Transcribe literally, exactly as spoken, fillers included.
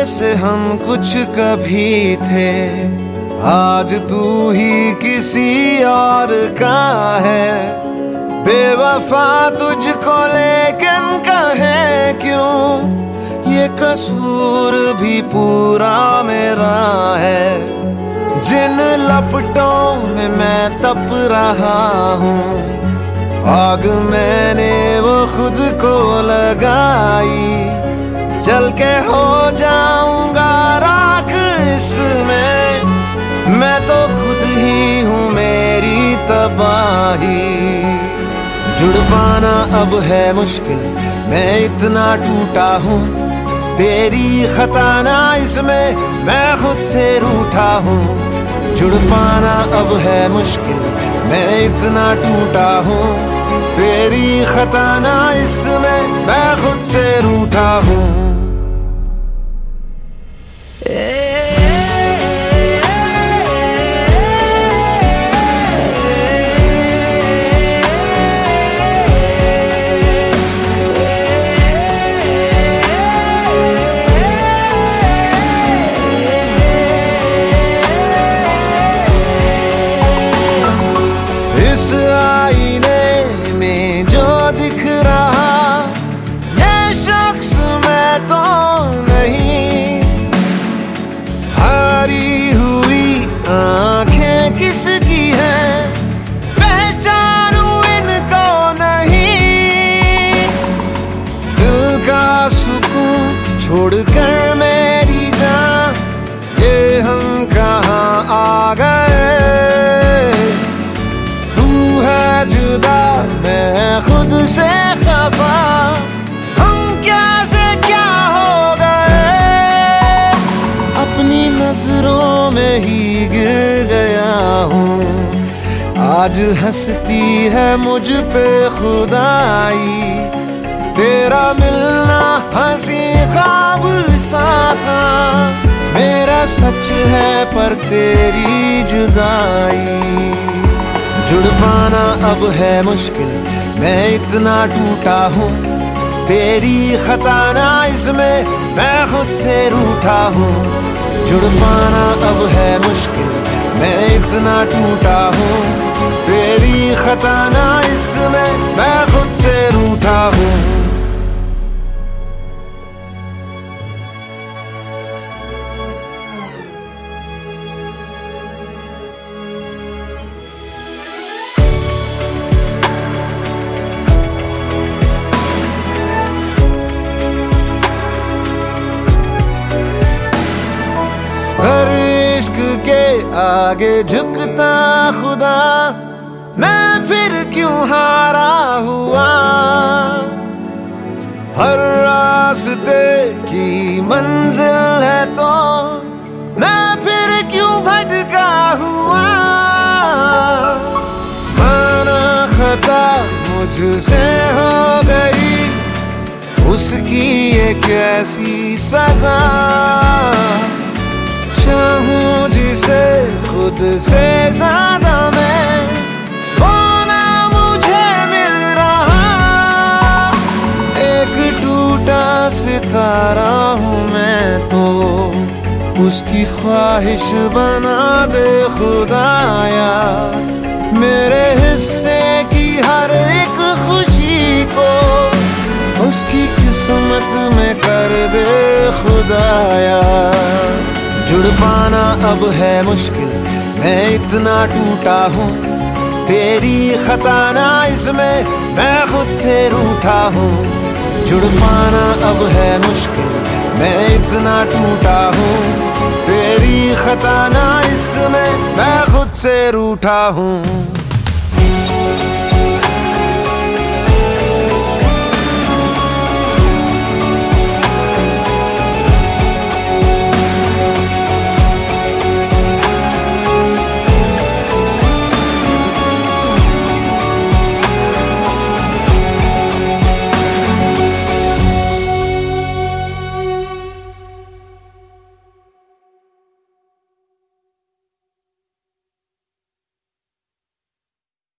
जैसे हम कुछ कभी थे, आज तू ही किसी और का है। बेवफा तुझको लेकिन कहे क्यों, ये कसूर भी पूरा मेरा है। जिन लपटों में मैं तप रहा हूँ, आग मैंने वो खुद को लगाई। जल के हो जाऊंगा राख इसमें, मैं तो खुद ही हूँ मेरी तबाही। जुड़ पाना अब है मुश्किल, मैं इतना टूटा हूँ। तेरी खता ना इसमें, मैं खुद से रूठा हूँ। जुड़ पाना अब है मुश्किल, मैं इतना टूटा हूँ। तेरी खता ना इसमें, मैं खुद से रूठा हूँ। इस आईने में जो दिख रहा, ये शख्स मैं तो नहीं। हारी हुई आंखें किसकी हैं, पहचानू इनको नहीं। दिल का सुकून छोड़कर मेरी जान, ये हम कहाँ आ गए। जुदा मैं खुद से खफा, हम क्या से क्या हो गए। अपनी नजरों में ही गिर गया हूँ, आज हंसती है मुझ पे खुदाई। तेरा मिलना हंसी ख्वाब सा था, मेरा सच है पर तेरी जुदाई। जुड़ पाना अब है मुश्किल, मैं इतना टूटा हूँ। तेरी खता ना इसमें, मैं खुद से रूठा हूँ। जुड़ पाना अब है मुश्किल, मैं इतना टूटा हूँ। तेरी खता ना इसमें, मैं खुद से रूठा हूँ। आगे झुकता खुदा, मैं फिर क्यों हारा हुआ। हर रास्ते की मंजिल है तो मैं फिर क्यों भटका हुआ। माना खता मुझसे हो गई, उसकी ये कैसी सजा। चाहूं जिसे खुद से ज्यादा मैं, वो ना मुझे मिल रहा। एक टूटा सितारा हूँ मैं तो, उसकी ख्वाहिश बना दे खुदाया। मेरे हिस्से की हर एक खुशी को उसकी किस्मत में कर दे खुदाया। जुड़ पाना अब है मुश्किल, मैं इतना टूटा हूँ। तेरी खता ना इसमें, मैं खुद से रूठा हूँ। जुड़ पाना अब है मुश्किल, मैं इतना टूटा हूँ। तेरी खता ना इसमें, मैं खुद से रूठा हूँ।